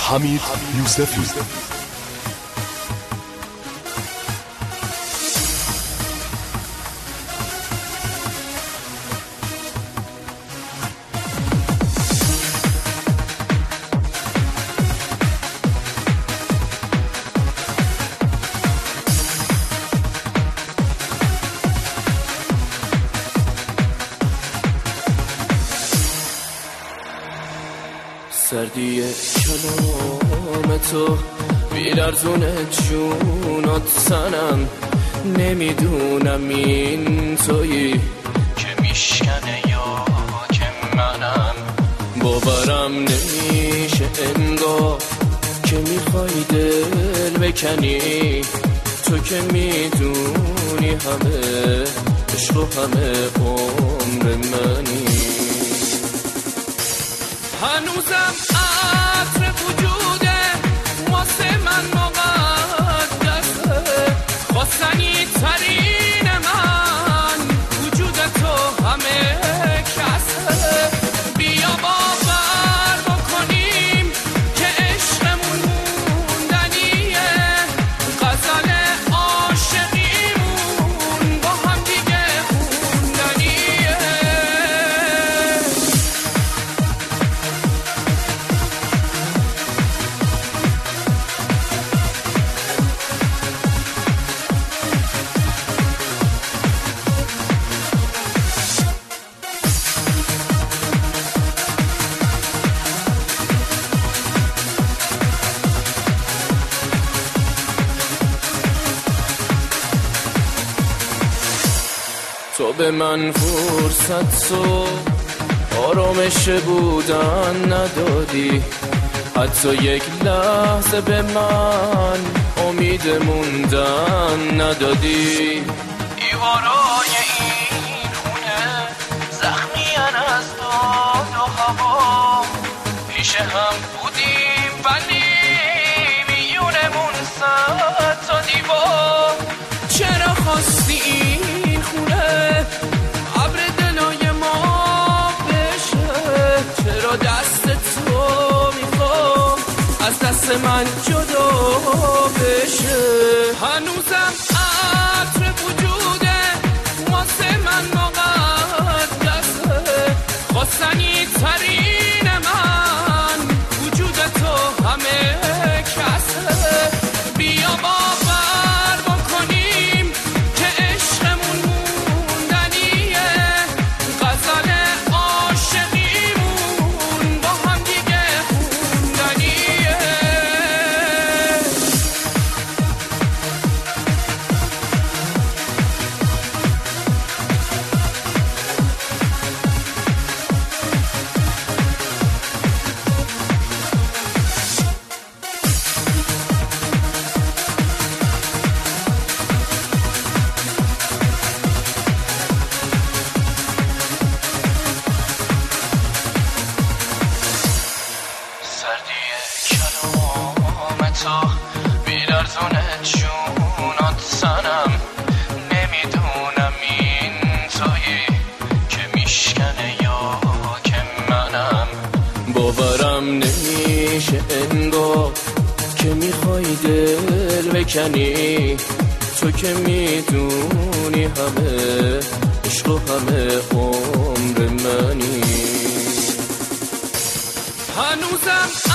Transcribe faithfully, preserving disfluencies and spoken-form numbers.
حمید یوسفی. سردی کلام تو بیلرزونه جونات سنم، نمیدونم این تویی که میشکنه یا که منم. باورم نمیشه انگار که میخوای دل بکنی، تو که میدونی همه عشق و همه عمر منی. هنوزم عطر وجوده واسه من مقدسه، خواستنی ترین من وجود تو همه کسه. بیا باور بکنیم که عشقمون موندنیه، غزل عاشقیمون با هم دیگه خوندنیه. تو به من فرصت و آرامش بودن ندادی، حتی یک لحظه به من امید موندن ندادی. دیوارای این خونه زخمیان از داد و هوا، پیش هم بودیم ولی میونمون صد تا دیوار. چرا خواستی این خونه ابر دلای ما بشه؟ چرا دست تو میخوام از دست من جدا بشه؟ هنوزم عطر وجوده واسه من مقدسه، خواستنی ترین من وجود تو همه کسه. بیا باور بکنیم که عشقمون موندنیه، غزل عاشقیمون با هم دیگه خوندنیه. تو بیلرزونه جونات سنم، نمیدونم این تویی که میشکنه یا که منم. باورم نمیشه انگار که میخوای دل بکنی، تو که میدونی همه عشق و همه عمر منی. هنوزم